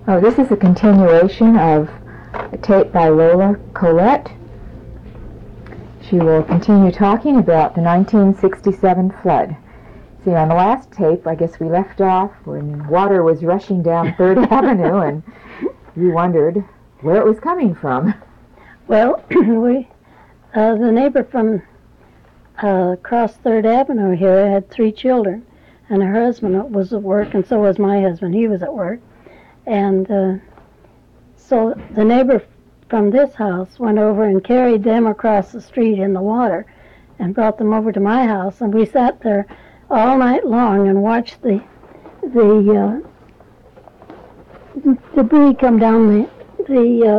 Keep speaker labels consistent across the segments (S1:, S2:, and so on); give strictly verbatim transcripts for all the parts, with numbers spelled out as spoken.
S1: Oh, this is a continuation of a tape by Lola Collette. She will continue talking about the nineteen sixty-seven flood. See, on the last tape, I guess we left off when water was rushing down Third Avenue, and you wondered where it was coming from.
S2: Well, we, uh, the neighbor from uh, across Third Avenue here had three children, and her husband was at work, and so was my husband. He was at work. And uh, so the neighbor from this house went over and carried them across the street in the water and brought them over to my house, and we sat there all night long and watched the the uh, debris come down the the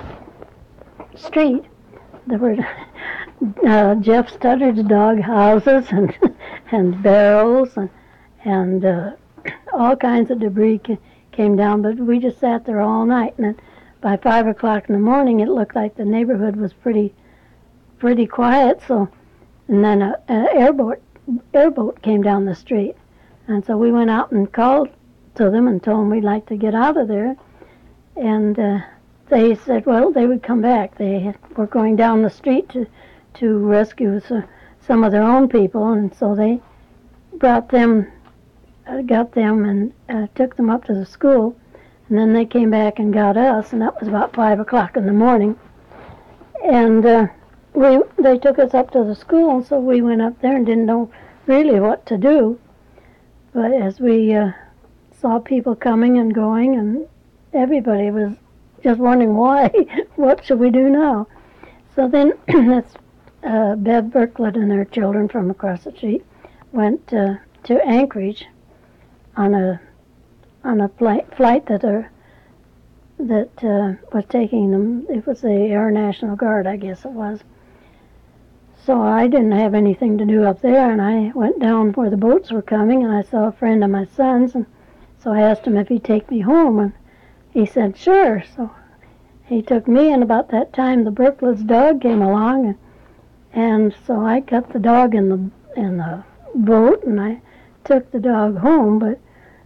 S2: uh, street. There were uh, Jeff Studdard's dog houses and and barrels and and uh, all kinds of debris ca- came down. But we just sat there all night, and then by five o'clock in the morning, it looked like the neighborhood was pretty pretty quiet. So, and then a, a airboat airboat came down the street, and so we went out and called to them and told them we'd like to get out of there, and uh, they said, well, they would come back. They had, were going down the street to to rescue so, some of their own people, and so they brought them, uh, got them, and uh, took them up to the school, and then they came back and got us, and that was about five o'clock in the morning, and uh, we they took us up to the school, so we went up there and didn't know really what to do, but as we uh, saw people coming and going, and everybody was just wondering why, what should we do now? So then that's uh, Bev Berklet and her children from across the street went uh, to Anchorage on a on a flight, flight that are, that uh, was taking them. It was the Air National Guard, I guess it was. So I didn't have anything to do up there, and I went down where the boats were coming, and I saw a friend of my son's, and so I asked him if he'd take me home, and he said, sure. So he took me, and about that time the Berklet's dog came along, and, and so I got the dog in the in the boat, and I took the dog home, but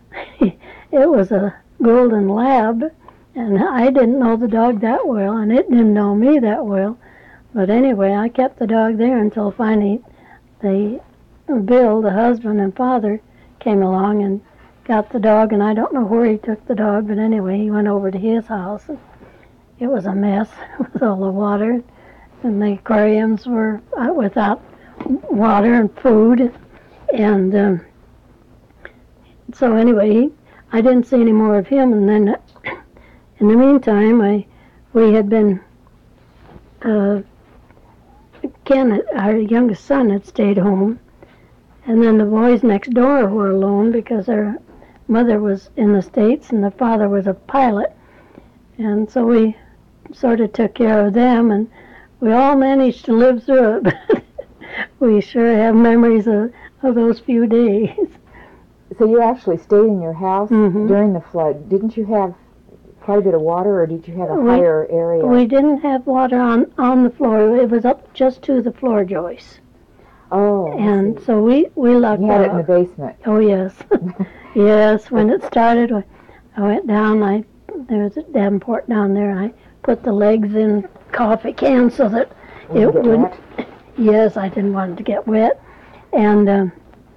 S2: it was a golden lab, and I didn't know the dog that well, and it didn't know me that well. But anyway, I kept the dog there until finally they, Bill, the husband and father, came along and got the dog, and I don't know where he took the dog, but anyway, he went over to his house. And it was a mess with all the water, and the aquariums were without water and food, and um, so anyway, he, I didn't see any more of him, and then in the meantime, I we had been, uh, Ken, our youngest son, had stayed home, and then the boys next door were alone because their mother was in the States and the father was a pilot, and so we sort of took care of them, and we all managed to live through it. We sure have memories of, of those few days.
S1: So you actually stayed in your house
S2: mm-hmm.
S1: during the flood. Didn't you have quite a bit of water, or did you have a
S2: we,
S1: higher area?
S2: We didn't have water on, on the floor. It was up just to the floor joists.
S1: Oh,
S2: and so we, we lucked
S1: out. You had
S2: out.
S1: it in the basement.
S2: Oh, yes. Yes, when it started, I went down. I There was a Davenport down there. I put the legs in coffee cans so that
S1: Would
S2: it wouldn't.
S1: Wet?
S2: Yes, I didn't want it to get wet. And um,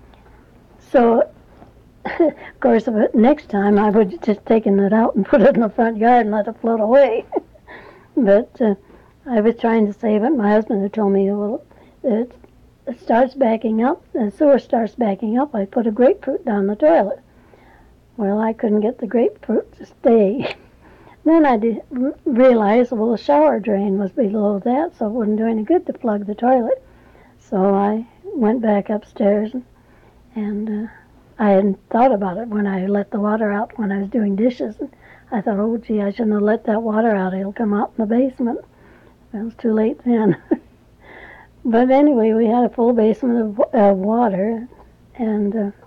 S2: so, of course, next time I would have just taken it out and put it in the front yard and let it float away. But uh, I was trying to save it. My husband had told me, well, it, it starts backing up, the sewer starts backing up, I put a grapefruit down the toilet. Well, I couldn't get the grapefruit to stay. Then I did realize, well, the shower drain was below that, so it wouldn't do any good to plug the toilet. So I went back upstairs, and, and uh, I hadn't thought about it when I let the water out when I was doing dishes. And I thought, oh, gee, I shouldn't have let that water out. It'll come out in the basement. It was too late then. But anyway, we had a full basement of uh, water, and uh,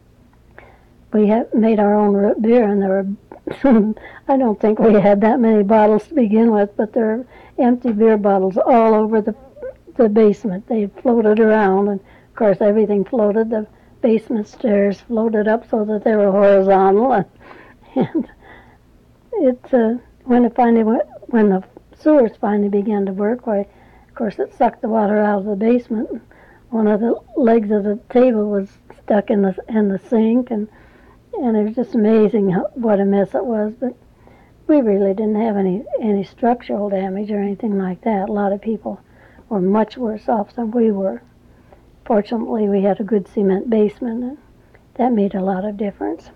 S2: we had made our own root beer, and there were I don't think we had that many bottles to begin with, but there were empty beer bottles all over the the basement. They floated around, and of course everything floated. The basement stairs floated up so that they were horizontal, and, and it uh, when it finally went, when the sewers finally began to work, why, of course, it sucked the water out of the basement. One of the legs of the table was stuck in the in the sink, and and it was just amazing how, what a mess it was. But we really didn't have any any structural damage or anything like that. A lot of people were much worse off than we were. Fortunately, we had a good cement basement, and that made a lot of difference.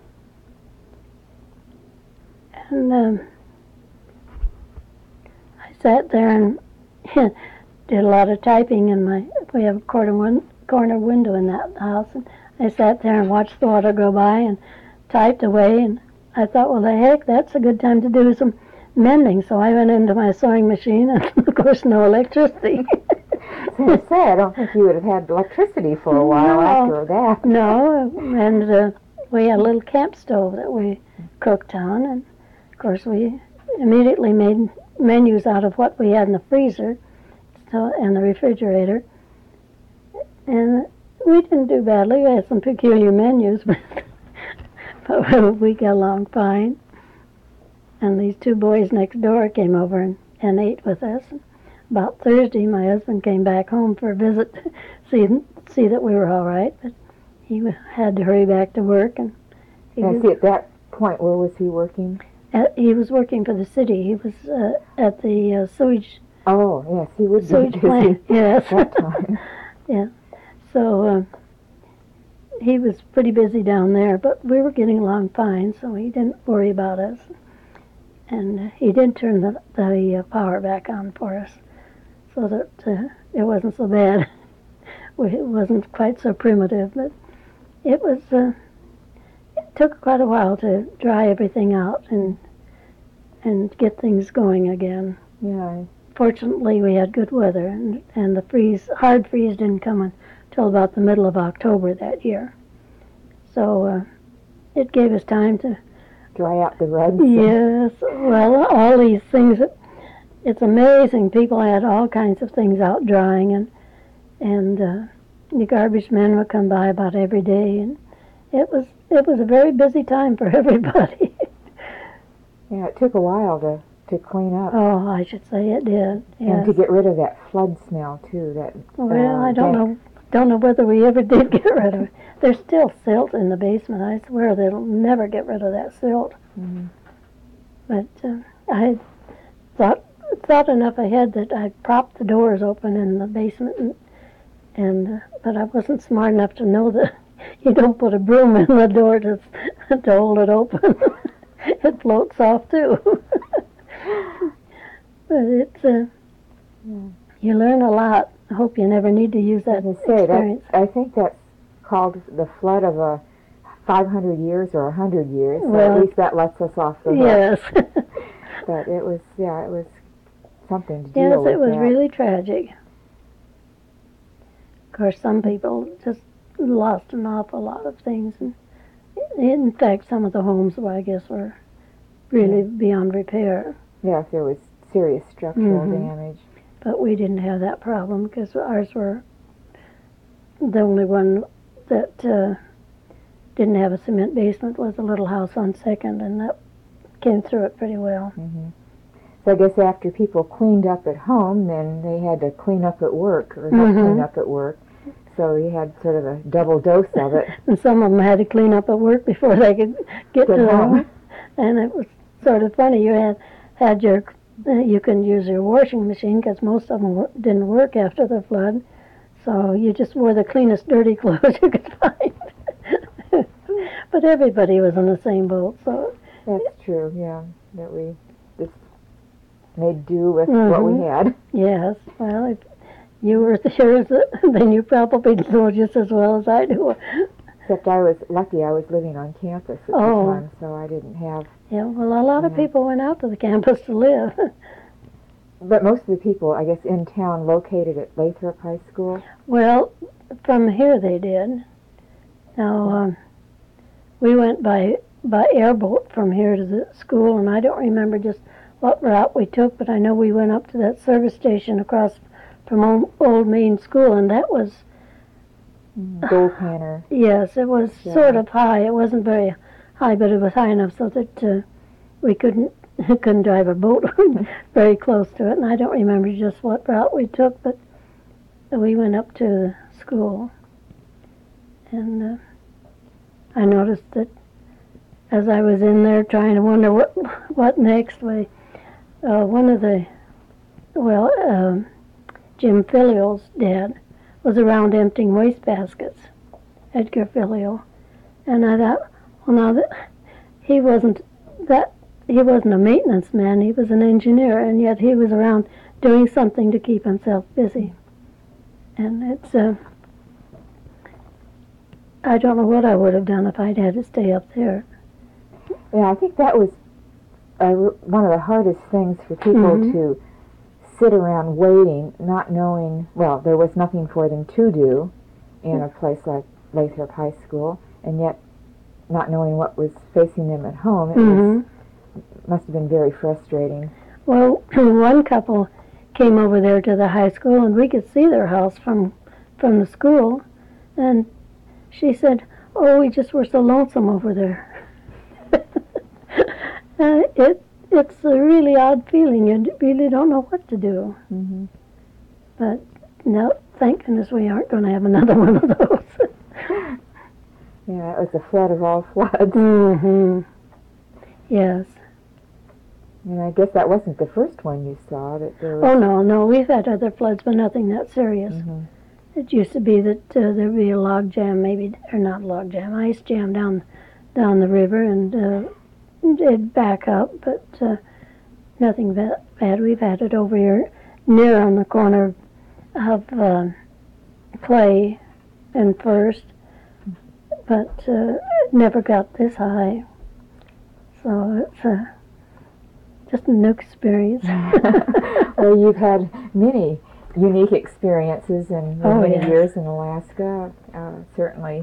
S2: And um, I sat there and did a lot of typing in my. We have a corner one corner window in that house, and I sat there and watched the water go by and typed away. And I thought, well, the heck, that's a good time to do some mending. So I went into my sewing machine, and of course, no electricity.
S1: So I say, I don't think you would have had electricity for a while
S2: no,
S1: after that.
S2: No, and uh, we had a little camp stove that we cooked on, and of course, we immediately made menus out of what we had in the freezer so, and the refrigerator. And we didn't do badly. We had some peculiar menus, but, but we got along fine. And these two boys next door came over and, and ate with us. About Thursday, my husband came back home for a visit to see, see that we were all right, but he had to hurry back to work. And he
S1: And
S2: was,
S1: see, at that point, where was he working?
S2: at, he was working for the city. He was uh, at the uh, sewage
S1: Oh, yes, he would be
S2: sewage
S1: busy
S2: plant. Yes.
S1: that time.
S2: Yeah. So uh, he was pretty busy down there, but we were getting along fine, so he didn't worry about us. And uh, he did turn the, the uh, power back on for us, so that uh, it wasn't so bad. It wasn't quite so primitive, but it was. Uh, it took quite a while to dry everything out and and get things going again.
S1: Yeah.
S2: Fortunately, we had good weather, and, and the freeze, hard freeze didn't come until about the middle of October that year. So uh, it gave us time to
S1: Dry out the rugs.
S2: Yes, well, all these things, it's amazing. People had all kinds of things out drying, and and uh, the garbage men would come by about every day, and it was it was a very busy time for everybody.
S1: Yeah, it took a while to, to clean up.
S2: Oh, I should say it did. Yes.
S1: And to get rid of that flood smell, too. That
S2: Well,
S1: uh,
S2: I don't
S1: dank-
S2: know don't know whether we ever did get rid of it. There's still silt in the basement. I swear they'll never get rid of that silt.
S1: Mhm.
S2: But uh, I thought thought enough ahead that I propped the doors open in the basement, and, and uh, but I wasn't smart enough to know that you don't put a broom in the door to to hold it open. It floats off too. But it's uh,
S1: Yeah.
S2: you learn a lot. I hope you never need to use that
S1: As I say, that,
S2: experience.
S1: I think that's called the flood of a five hundred years or one hundred years. So
S2: Well,
S1: at least that lets us off the hook.
S2: Yes.
S1: But it was, yeah, it was something to deal
S2: Yes,
S1: with
S2: it was
S1: that.
S2: really tragic. Of course, some people just lost an awful lot of things. And in fact, some of the homes, well, I guess, were really beyond repair.
S1: Yeah, if there was serious structural
S2: Mhm.
S1: damage.
S2: But we didn't have that problem because ours were the only one that uh, didn't have a cement basement was a little house on Second, and that came through it pretty well.
S1: hmm So I guess after people cleaned up at home, then they had to clean up at work, or not
S2: Mhm.
S1: clean up at work. So you had sort of a double dose of it.
S2: And some of them had to clean up at work before they could get
S1: Get
S2: to the
S1: home.
S2: home. And it was sort of funny. You had had your uh, you couldn't use your washing machine because most of them wor- didn't work after the flood. So you just wore the cleanest dirty clothes you could find. But everybody was in the same boat. So
S1: That's true, yeah. That we just made do with what we
S2: Mhm.
S1: had.
S2: yes, well, if you were there, then you probably know just as well as I do.
S1: Except I was lucky I was living on campus at
S2: Oh.
S1: the time, so I didn't have...
S2: Yeah, well, a lot of
S1: Yeah.
S2: people went out to the campus to live.
S1: But most of the people, I guess, in town located at Lathrop High School.
S2: Well, from here they did. Now, um, we went by by airboat from here to the school, and I don't remember just what route we took, but I know we went up to that service station across from Old, Old Main School, and that was,
S1: Gold Panner.
S2: yes, it was
S1: Yeah.
S2: sort of high. It wasn't very high, but it was high enough so that uh, we couldn't couldn't drive a boat very close to it, and I don't remember just what route we took, but we went up to the school, and uh, I noticed that as I was in there trying to wonder what what next, we, uh, one of the, well, um, Jim Filial's dad was around emptying wastebaskets, Edgar Filial, and I thought, well, now that he wasn't that he wasn't a maintenance man, he was an engineer, and yet he was around doing something to keep himself busy. And it's, uh, I don't know what I would have done if I'd had to stay up there.
S1: Yeah, I think that was uh, one of the hardest things for people
S2: Mhm.
S1: to sit around waiting, not knowing, well, there was nothing for them to do in a place like Lathrop High School, and yet not knowing what was facing them at home. It
S2: Mhm.
S1: was, must have been very frustrating.
S2: Well, one couple came over there to the high school, and we could see their house from from the school, and she said, "Oh, we just were so lonesome over there." uh, it it's a really odd feeling. You really don't know what to do.
S1: Mm-hmm.
S2: But no, thank goodness we aren't going to have another one of those.
S1: Yeah, it was a flood of all floods.
S2: Mm-hmm. Yes.
S1: And I guess that wasn't the first one you saw. That there was.
S2: Oh no, no, we've had other floods, but nothing that serious.
S1: Mm-hmm.
S2: It used to be that uh, there'd be a log jam, maybe, or not log jam, ice jam down down the river, and uh, it'd back up, but uh, nothing ba- bad. We've had it over here near on the corner of uh, Clay and First, but uh, it never got this high. So it's uh, just a new experience.
S1: Well, you've had many unique experiences in your
S2: Oh,
S1: many
S2: yes.
S1: years in Alaska. Uh, certainly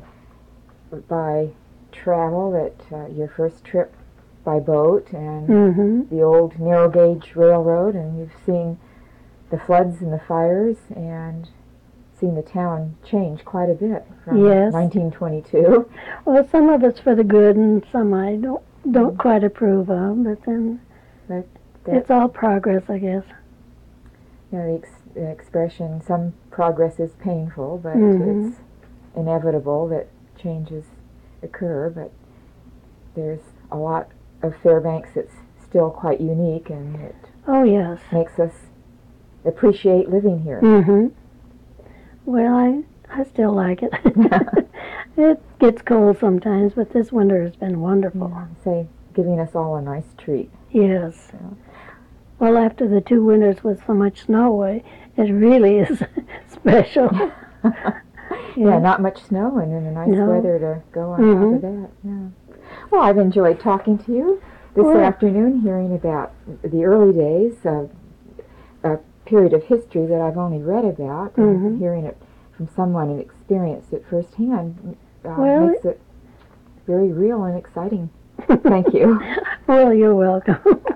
S1: by travel, at uh, your first trip by boat, and
S2: Mm-hmm.
S1: the old narrow gauge railroad, and you've seen the floods and the fires, and seen the town change quite a bit from
S2: Yes.
S1: nineteen twenty-two.
S2: Well, some of it's for the good, and some I don't don't quite approve of. But then
S1: That-
S2: it's all progress, I guess.
S1: You know, the, ex- the expression, some progress is painful, but
S2: Mhm.
S1: it's inevitable that changes occur. But there's a lot of Fairbanks that's still quite unique, and it
S2: Oh yes.
S1: makes us appreciate living here.
S2: Mm-hmm. Well, I I still like it. It gets cold sometimes, but this winter has been wonderful.
S1: Yeah, say, giving us all a nice treat.
S2: Yes.
S1: So.
S2: Well, after the two winters with so much snow, I- it really is special.
S1: Yeah, not much snow and then the nice
S2: No.
S1: weather to go on
S2: Mhm.
S1: top of that. Yeah. Well, I've enjoyed talking to you this
S2: Well-
S1: afternoon, hearing about the early days of a period of history that I've only read about, and
S2: Mhm.
S1: hearing it from someone who experienced it firsthand uh,
S2: Well,
S1: makes it very real and exciting. Thank you.
S2: Well, you're welcome.